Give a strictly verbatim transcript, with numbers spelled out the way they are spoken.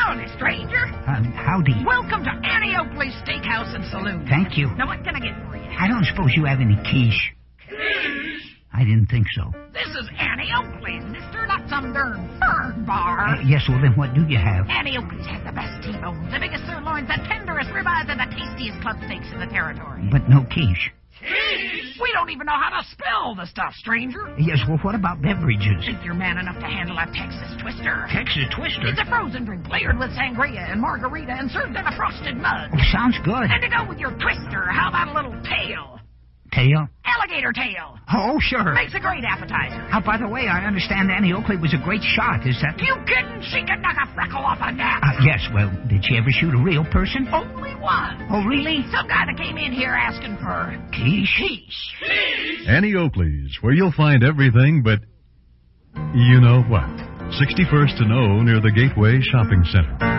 Howdy, stranger. Uh, howdy. Welcome to Annie Oakley's Steakhouse and Saloon. Thank you. Now, what can I get for you? I don't suppose you have any quiche. Quiche? I didn't think so. This is Annie Oakley's, mister, not some darn fern bar. Uh, yes, well, then what do you have? Annie Oakley's has the best T-bones, the biggest sirloins, the tenderest ribeyes, and the tastiest club steaks in the territory. But no quiche. Quiche? We don't even know how to spell the stuff, stranger. Yes, well, what about beverages? Think you're man enough to handle a Texas Twister? Texas Twister? It's a frozen drink layered with sangria and margarita and served in a frosted mug. Oh, sounds good. And to go with your Twister, how about a little tail? Tail? Alligator tail. Oh, sure. Makes a great appetizer. Uh, by the way, I understand Annie Oakley was a great shot. Is that... You kidding? She could knock a freckle off a nap. Uh, yes, well, did she ever shoot a real person? Only one. Oh, really? Some guy that came in here asking for... Quiche? Quiche. Annie Oakley's, where you'll find everything but... you know what? sixty-first and O near the Gateway Shopping Center.